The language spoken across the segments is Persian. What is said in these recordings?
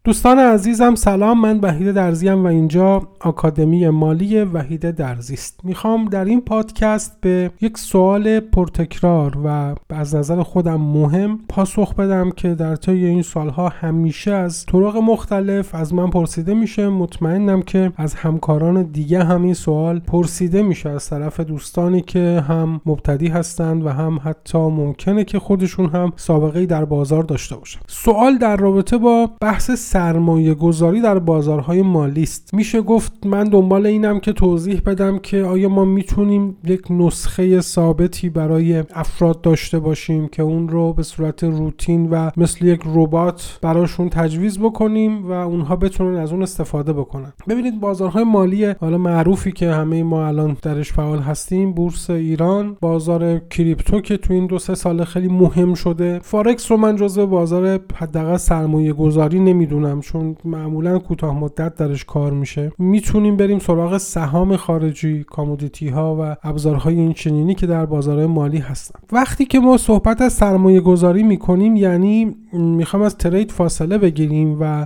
دوستان عزیزم سلام، من وحید درزیم و اینجا آکادمی مالی وحید درزی است. میخوام در این پادکست به یک سوال پرتکرار و از نظر خودم مهم پاسخ بدم که در طی این سالها همیشه از طرق مختلف از من پرسیده میشه. مطمئنم که از همکاران دیگه همین سوال پرسیده میشه از طرف دوستانی که هم مبتدی هستند و هم حتی ممکنه که خودشون هم سابقه‌ای در بازار داشته باشن. سوال در رابطه با بحث سرمایه گذاری در بازارهای مالی است. میشه گفت من دنبال اینم که توضیح بدم که آیا ما میتونیم یک نسخه ثابتی برای افراد داشته باشیم که اون رو به صورت روتین و مثل یک ربات براشون تجویز بکنیم و اونها بتونن از اون استفاده بکنن. ببینید بازارهای مالی حالا معروفی که همه ما الان درش فعال هستیم، بورس ایران، بازار کریپتو که تو این 2-3 سال خیلی مهم شده. فارکس رو من جزو بازار حداقل سرمایه گذاری نمیدونم چون معمولا کوتاه مدت درش کار میشه. میتونیم بریم سراغ سهام خارجی، کامودیتی ها و ابزارهای این چنینی که در بازارهای مالی هستن. وقتی که ما صحبت از سرمایه گذاری میکنیم یعنی میخوام از ترید فاصله بگیریم و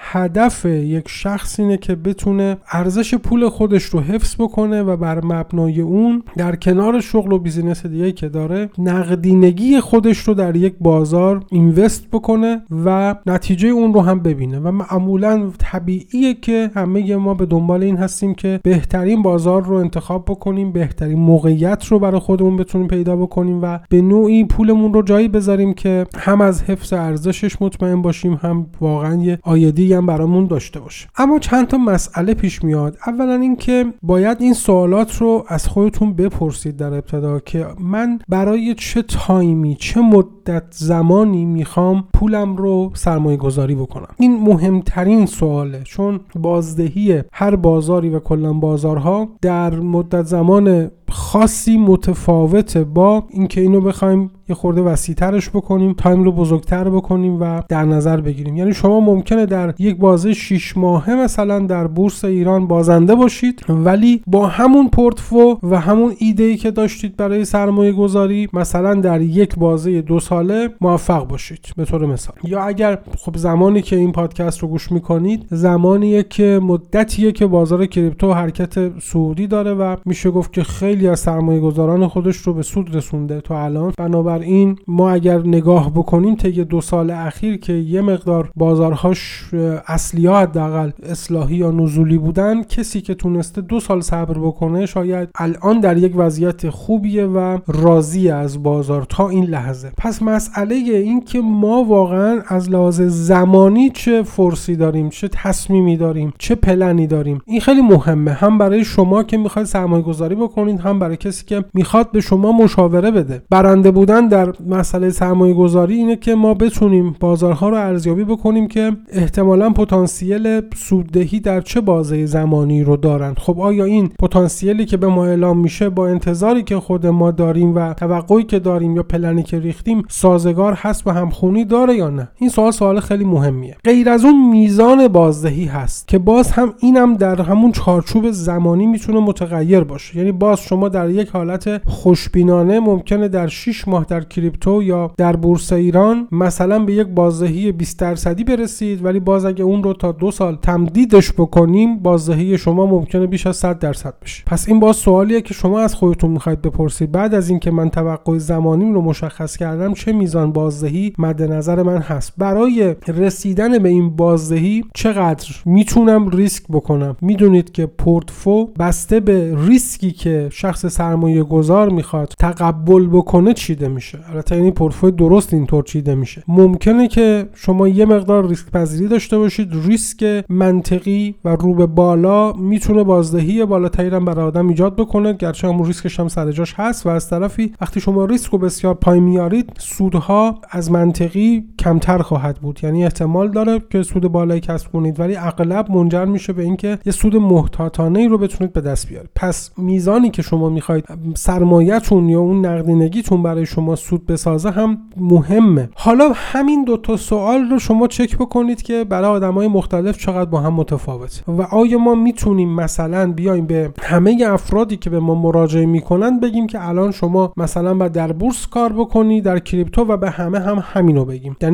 هدف یک شخص اینه که بتونه ارزش پول خودش رو حفظ بکنه و بر مبنای اون در کنار شغل و بیزینس دیگه‌ای که داره نقدینگی خودش رو در یک بازار اینوست بکنه و نتیجه اون رو هم ببینه و معمولا طبیعیه که همه ما به دنبال این هستیم که بهترین بازار رو انتخاب بکنیم، بهترین موقعیت رو برای خودمون بتونیم پیدا بکنیم و به نوعی پولمون رو جایی بذاریم که هم از حفظ ارزشش مطمئن باشیم، هم واقعا یه آیدی هم برامون داشته باشه. اما چند تا مسئله پیش میاد. اولا این که باید این سوالات رو از خودتون بپرسید در ابتدا که من برای چه تایمی، چه مدت زمانی میخوام پولم رو سرمایه گذاری بکنم. این مهمترین سواله، چون بازدهی هر بازاری و کلا بازارها در مدت زمان خاصی متفاوته با اینکه اینو بخوایم یه خورده وسیع‌ترش بکنیم، تایم رو بزرگتر بکنیم و در نظر بگیریم. یعنی شما ممکنه در یک بازه 6 ماهه مثلا در بورس ایران بازنده باشید ولی با همون پورتفو و همون ایده‌ای که داشتید برای سرمایه گذاری مثلا در یک بازه 2 ساله موفق باشید به طور مثال. یا اگر خب زمانی که این پادکست رو گوش میکنید زمانیه که مدتیه که بازار کریپتو حرکت صعودی داره و میشه گفت که خیلی از سرمایه گذاران خودش رو به سود رسونده تا الان. بنابراین ما اگر نگاه بکنیم طی 2 سال اخیر که یه مقدار بازارهاش اصلی ها حداقل اصلاحی یا نزولی بودن، کسی که تونسته 2 سال صبر بکنه شاید الان در یک وضعیت خوبیه و راضی از بازار تا این لحظه. پس مسئله این که ما واقعا از لحاظ زمانی چه فرصی داریم، چه تصمیمی داریم، چه پلنی داریم، این خیلی مهمه، هم برای شما که میخواید سرمایه گذاری بکنید، هم برای کسی که میخواد به شما مشاوره بده. برنده بودن در مسئله سرمایه گذاری اینه که ما بتونیم بازارها رو ارزیابی بکنیم که احتمالاً پتانسیل سوددهی در چه بازه زمانی رو دارن. خب آیا این پتانسیلی که به ما اعلام میشه با انتظاری که خود ما داریم و توقعی که داریم یا پلنی که ریختیم سازگار هست و همخونی داره یا نه؟ این سوال خیلی مهمیه. غیر از اون میزان بازدهی هست که باز هم اینم در همون چارچوب زمانی میتونه متغیر باشه. یعنی باز شما در یک حالت خوشبینانه ممکنه در 6 ماه در کریپتو یا در بورس ایران مثلا به یک بازدهی 20% برسید، ولی باز اگه اون رو تا 2 سال تمدیدش بکنیم بازدهی شما ممکنه بیش از 100% بشه. پس این باز سوالیه که شما از خودتون میخواید بپرسید بعد از اینکه من توقع زمانیم رو مشخص کردم چه میزان بازدهی مد نظر من هست. برای رسیدن به این بازدهی چقدر میتونم ریسک بکنم؟ میدونید که پورتفو بسته به ریسکی که شخص سرمایه گذار میخواد تقبل بکنه چیده میشه. البته این پورتفوی درست اینطور چیده میشه. ممکنه که شما یه مقدار ریسک پذیری داشته باشید، ریسک منطقی و رو به بالا میتونه بازدهی بالاتری هم برای آدم ایجاد بکنه، گرچه همون ریسکش هم سر جاش هست. و از طرفی وقتی شما ریسک رو بسیار پایین میارید سودها از منطقی کمتر خواهد بود. یعنی احتمال داره که سود بالایی کسب کنید ولی اغلب منجر میشه به اینکه یه سود محتاطانه رو بتونید به دست بیارید. پس میزانی که شما میخواید سرمایه‌تون یا اون نقدینگیتون برای شما سود بسازه هم مهمه. حالا همین 2 سوال رو شما چک بکنید که برای آدمای مختلف چقدر با هم متفاوته و آیا ما میتونیم مثلا بیایم به همه افرادی که به ما مراجعه میکنن بگیم که الان شما مثلا باید در بورس کار بکنی، در کریپتو و به همه هم همینو بگیم. یعنی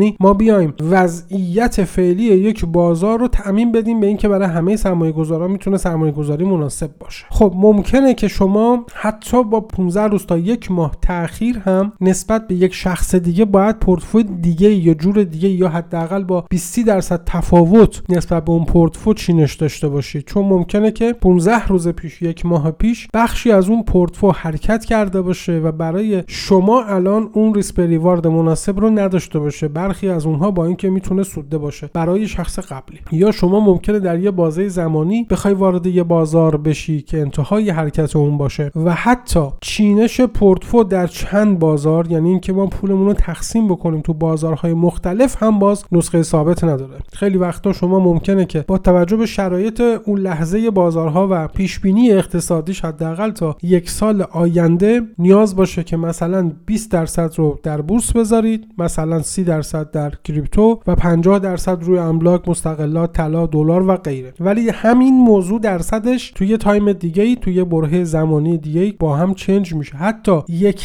یعنی ما بیایم وضعیت فعلی یک بازار رو تعمیم بدیم به این که برای همه سرمایه‌گذاران میتونه سرمایه‌گذاری مناسب باشه. خب ممکنه که شما حتی با 15 روز تا یک ماه تأخیر هم نسبت به یک شخص دیگه باید پورتفوی دیگه یا جور دیگه یا حداقل با 20% تفاوت نسبت به اون پورتفوی چینش داشته باشید، چون ممکنه که 15 روز پیش، یک ماه پیش بخشی از اون پورتفوی حرکت کرده باشه و برای شما الان اون ریسک ریوارد مناسب رو نداشته باشه. برخی از اونها با اینکه میتونه سوده باشه برای شخص قبلی، یا شما ممکنه در یه بازه زمانی بخوای وارد یه بازار بشی که انتهای حرکت اون باشه و حتی چینش پورتفوی در چند بازار، یعنی اینکه ما پولمون رو تقسیم بکنیم تو بازارهای مختلف، هم باز نسخه ثابت نداره. خیلی وقتا شما ممکنه که با توجه به شرایط اون لحظه بازارها و پیش بینی اقتصادیش حداقل تا یک سال آینده نیاز باشه که مثلا 20% رو در بورس بذارید، مثلا 30% در کریپتو و 50% روی املاک مستقلات، طلا، دلار و غیره. ولی همین موضوع درصدش توی تایم دیگه‌ای، توی برهه زمانی دیگه‌ای با هم چنج میشه. حتی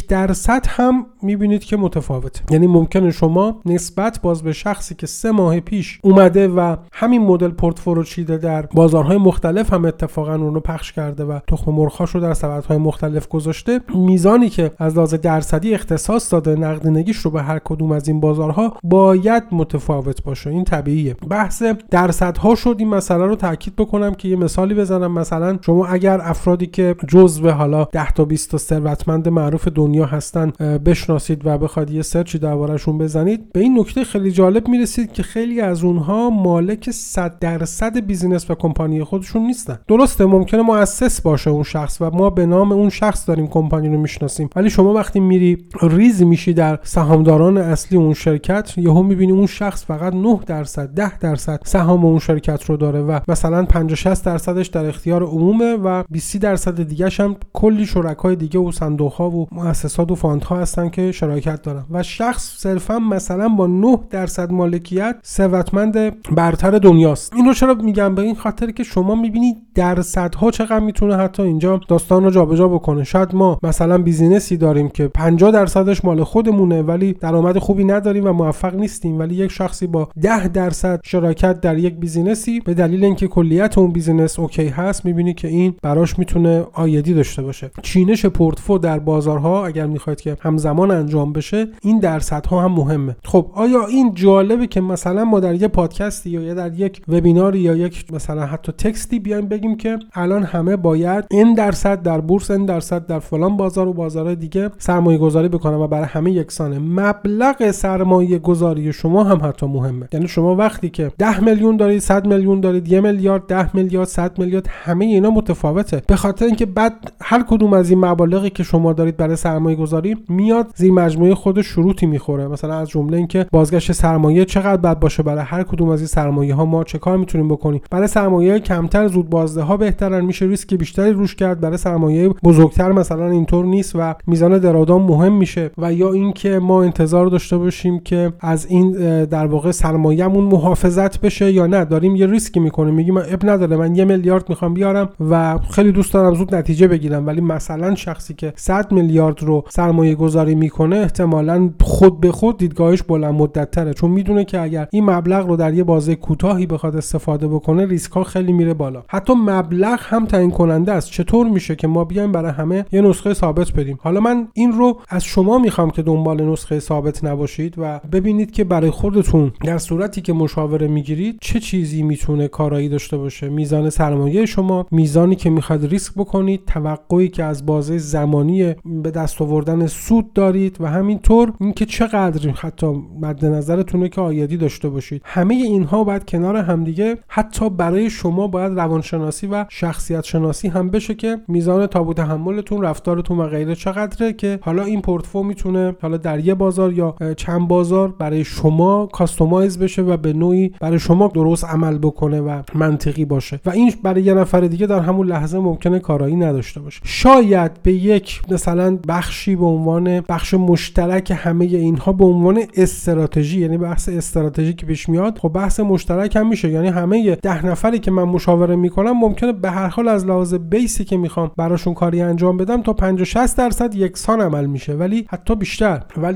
1% هم میبینید که متفاوته. یعنی ممکنه شما نسبت باز به شخصی که 3 ماه پیش اومده و همین مدل پورتفوی رو چیده در بازارهای مختلف هم اتفاقا اون رو پخش کرده و تخم مرغ‌هاشو در سبدهای مختلف گذاشته، میزانی که از لحاظ درصدی اختصاص داده نقدینگیش رو به هر کدوم از این بازارها باید متفاوت باشه. این طبیعیه. بحث درصدها شد. این مسئله رو تاکید بکنم که یه مثالی بزنم. مثلا شما اگر افرادی که جزو حالا 10 تا 20 تا ثروتمند معروف دنیا هستن بشناسید و بخواید یه سرچی درباره‌شون بزنید، به این نکته خیلی جالب میرسید که خیلی از اونها مالک 100% بیزینس و کمپانی خودشون نیستن. درسته ممکنه مؤسس باشه اون شخص و ما به نام اون شخص داریم کمپانی رو میشناسیم، ولی شما وقتی میری ریز میشی در سهامداران اصلی اون شرکت، یهو میبینی اون شخص فقط 9%، 10% سهام اون شرکت رو داره و مثلا 50-60% در اختیار عمومه و 20% دیگه‌ش هم کلی شرکای دیگه و صندوق‌ها و مؤسسات و فاندها هستن که شراکت دارن و شخص صرفا مثلا با 9% مالکیت ثروتمند برتر دنیاست. اینو چرا میگم؟ به این خاطر که شما میبینید درصدها چقدر میتونه حتی اینجا داستان رو جابجا بکنه. شاید ما مثلا بیزینسی داریم که 50%ش مال خودمونه ولی درآمد خوبی نداریم و موفق نیستیم، ولی یک شخصی با 10% شراکت در یک بیزینسی به دلیل اینکه کلیت اون بیزینس اوکی هست، میبینی که این براش میتونه عایدی داشته باشه. چینش پورتفوی در بازارها اگر میخواید که همزمان انجام بشه، این درصدها هم مهمه. خب آیا این جالبه که مثلا ما در یک پادکستی یا در یک وبیناری یا یک مثلا حتی تکستی بیایم بگیم که الان همه باید این درصد در بورس، این درصد در فلان بازار و بازارهای دیگه سرمایه گذاری بکنن و برای همه یکسانه؟ مبلغ سرمایه گذاری شما هم حتی مهمه. یعنی شما وقتی که 10 میلیون دارید، 100 میلیون دارید، 1 میلیارد، 10 میلیارد، 100 میلیارد، همه اینا متفاوته، به خاطر اینکه بعد هر کدوم از این مبالغی که شما دارید برای سرمایه گذاری میاد زیر مجموعه خودش شروطی میخوره. مثلا از جمله اینکه بازگشت سرمایه چقدر باید باشه برای هر کدوم از این سرمایه ها، ما چه کار میتونیم بکنیم. برای سرمایه کمتر زود بازده ها بهترن، میشه ریسک بیشتری روش کرد. برای سرمایه بزرگتر مثلا اینطور نیست و میزان درآمد مهم میشه. و یا اینکه ما انتظار داشته باشیم که از این در واقع سرمایه‌مون محافظت بشه یا نه، داریم یه ریسکی میکنیم، میگیم اب نداره من 1 میلیارد میخوام بیارم و خیلی دوست دارم زود نتیجه بگیرم، ولی مثلا شخصی که 100 میلیارد رو سرمایه گذاری میکنه احتمالاً خود به خود دیدگاهش بلند مدت تره، چون میدونه که اگر این مبلغ رو در یه بازه کوتاهی بخواد استفاده بکنه ریسک ها خیلی میره بالا. حتی مبلغ هم تعیین کننده است. چطور میشه که ما بیایم برای همه یه نسخه ثابت بدیم؟ حالا من این رو از شما میخوام که دنبال نسخه ثابت نباشید و ببینید که برای خودتون در صورتی که مشاوره میگیرید چه چیزی میتونه کارایی داشته باشه. میزان سرمایه شما، میزانی که میخواد ریسک بکنید، توقعی که از بازه زمانی به دست آوردن سود دارید و همینطور اینکه چقدر حتی مد نظرتونه که عایدی داشته باشید. همه اینها باید کنار همدیگه حتی برای شما باید روانشناسی و شخصیت شناسی هم بشه که میزان تاب و تحملتون، رفتارتون و غیره چقدره که حالا این پورتفوی میتونه حالا در یه بازار یا چند بازار برای شما کاستومایز بشه و به نوعی برای شما درست عمل بکنه و منطقی باشه و این برای یه نفر دیگه در همون لحظه ممکنه کارایی نداشته باشه. شاید به یک مثلا بخشی به عنوان بخش مشترک همه اینها به عنوان استراتژی، یعنی بحث استراتژی که پیش میاد، خب بحث مشترک هم میشه. یعنی همه 10 نفری که من مشاوره میکنم ممکنه به هر حال از لحاظ بیسی که میخوام براشون کاری انجام بدم تا 50-60% یکسان عمل میشه، ولی حتی بیشتر، ولی باز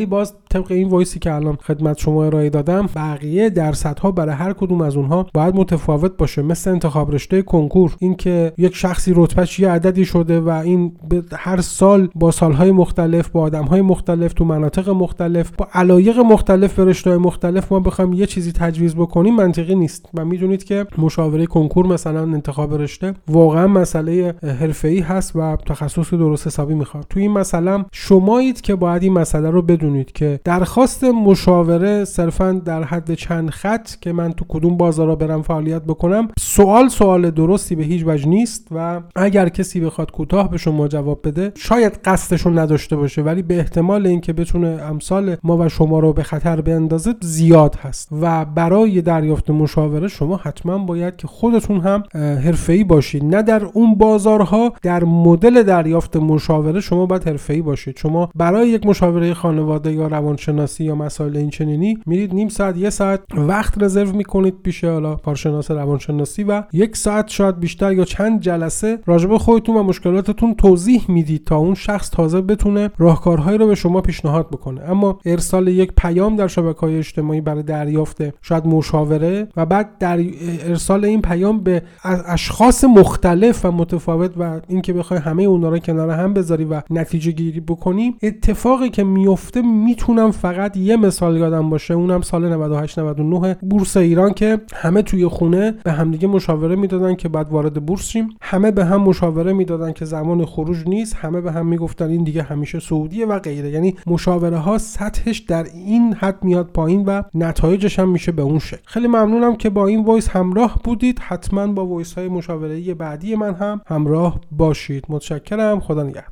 طبق این وایسی که الان خدمت شما ارائه دادم بقیه درصدها برای هر کدوم از اونها باید متفاوت باشه. مثل انتخاب رشته کنکور، این که یک شخصی رتبهش یه عددی شده و این هر سال با سالهای مختلف، با آدمهای مختلف، تو مناطق مختلف، با علایق مختلف به رشته‌های مختلف ما بخوایم یه چیزی تجویز بکنیم منطقی نیست. و میدونید که مشاوره کنکور مثلا انتخاب رشته واقعا مسئله حرفه‌ای هست و تخصص درست حسابی میخواد. تو این مسئله شمایید که باید این مسئله رو بدونید که درخواست مشاوره صرفاً در حد چند خط که من تو کدوم بازارا برم فعالیت بکنم سوال درستی به هیچ وجه نیست و اگر کسی بخواد کوتاه به شما جواب بده شاید قصدشو نداشته باشه، ولی به احتمال اینکه بتونه امثال ما و شما رو به خطر بیندازه زیاد هست. و برای دریافت مشاوره شما حتما باید که خودتون هم حرفه‌ای باشید. نه در اون بازارها، در مدل دریافت مشاوره شما باید حرفه‌ای باشید. شما برای یک مشاوره خانواده یا روانشناسی یا مسائل این چنینی میرید نیم ساعت یک ساعت وقت رزرو میکنید پیش حالا کارشناس روانشناسی و یک ساعت شاید بیشتر یا چند جلسه راجع به خودتون و مشکلاتتون توضیح میدید تا اون شخص تازه بتونه راهکارهایی رو به شما پیشنهاد بکنه. اما ارسال یک پیام در شبکه‌های اجتماعی برای دریافت شاید مشاوره و بعد در ارسال این پیام به اشخاص مختلف و متفاوت و اینکه بخوای همه اونها رو کنار هم بذاری و نتیجه گیری بکنی، اتفاقی که میفته میتونم فقط یه مثال یادم باشه، اونم سال 98 99 بورس ایران که همه توی خونه به همدیگه مشاوره میدادن که بعد وارد بورس شیم، همه به هم مشاوره میدادن که زمان خروج نیست، همه به هم میگفتن این دیگه همیشه سعودیه و غیره. یعنی مشاوره ها سطحش در این حد میاد پایین و نتایجش هم میشه به اون شکل. خیلی ممنونم که با این وایس همراه بودید. حتما با وایس های مشاوره‌ای بعدی من هم همراه باشید. متشکرم. خدا نگهدار.